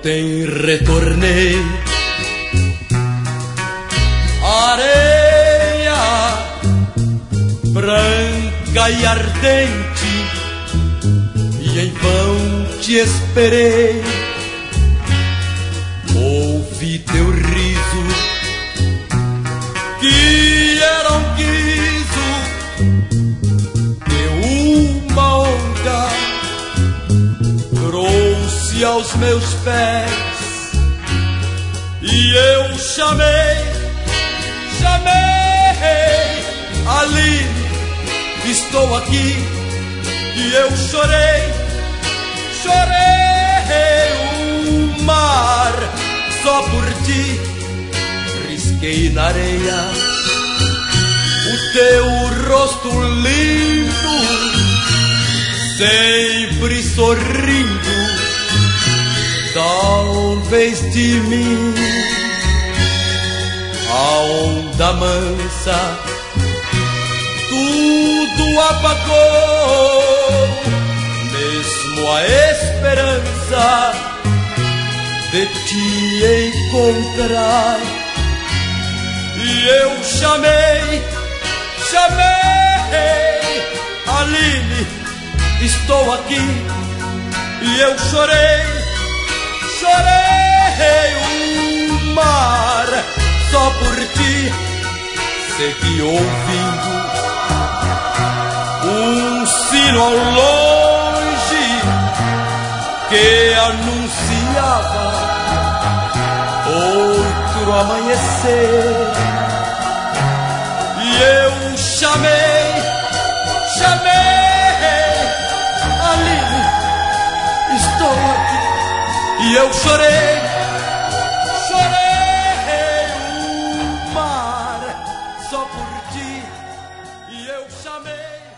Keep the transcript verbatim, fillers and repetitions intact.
Ontem retornei, areia branca e ardente, e em vão te esperei. Ouvi teu riso, que era um guizo de uma onda, trouxe aos meus pés, e eu chamei, chamei, Aline, estou aqui. E eu chorei, chorei o mar só por ti. Risquei na areia o teu rosto lindo, sempre sorrindo, talvez de mim. A onda mansa tudo apagou, mesmo a esperança de te encontrar. E eu chamei, chamei, Aline, estou aqui. E eu chorei, chorei o mar só por ti. Segui ouvindo um sino ao longe que anunciava outro amanhecer. E eu chamei, chamei, Aline, estou aqui. E eu chorei, chorei o mar só por ti. E eu chamei.